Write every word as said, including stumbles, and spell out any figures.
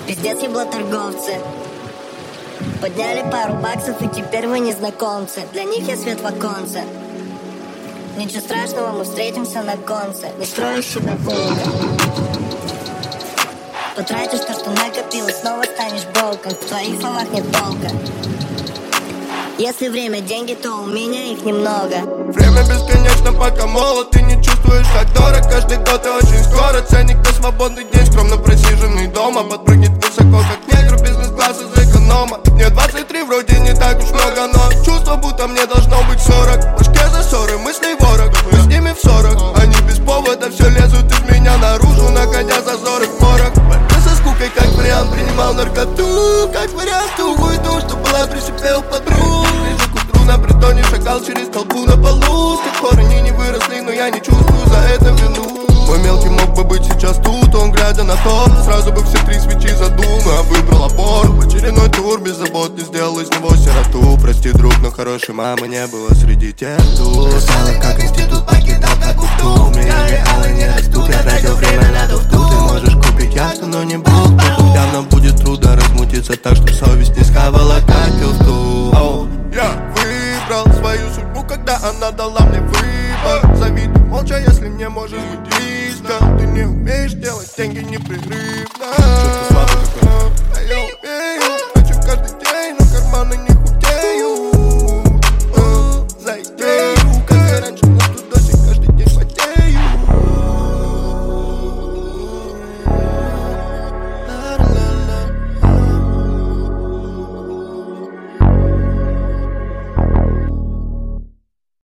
Пиздец, еблоторговцы. Подняли пару баксов, и теперь вы незнакомцы. Для них я свет в оконце. Ничего страшного, мы встретимся на конце. Не строю себя волка. Потратишь то, что накопилось, снова станешь броком. В твоих словах нет толка. Если время деньги, то у меня их немного. Время бесконечно, пока молод. Ты не чувствуешь, как дорог. Каждый год и очень скоро. Ценник на свободный день, скромно просиженный дома. Подпрыгнет высоко, как негру, бизнес-класс из эконома. Мне двадцать три, вроде не так уж много, но чувство, будто мне должно быть сорок. В башке засоры, мыслей ворог. Мы с ними в сорок. Они без повода все лезут из меня наружу, находя зазоры в морок. Борьба со скукой, как вариант, принимал наркоту. Как вариант, тугую ту, что была, пришипел подруг. Ближе к утру на притоне шагал через толпу на полу. С тех пор они не выросли, но я не чувствую за это вину. Мой мелкий мог бы быть сейчас тут, он глядя на то, сразу бы все три свечи задул, а выбрал аборт. В очередной тур без забот не сделал из него сироту. Прости, друг, но хорошей мамы не было среди тех тут. Бросала, как институт, покидал, как уфту. Мне реалы не растут, я тратил время на туфту. Ты можешь купить яхту, но не буду. Явно будет трудно размутиться так, чтоб совесть не сковала, как туфту. Oh, я выбрал свою судьбу, когда она дала мне выбор. Завидуй молча, если не можешь быть близко. Ты не умеешь делать деньги непрерывно. Чувство слабо какое. А я умею.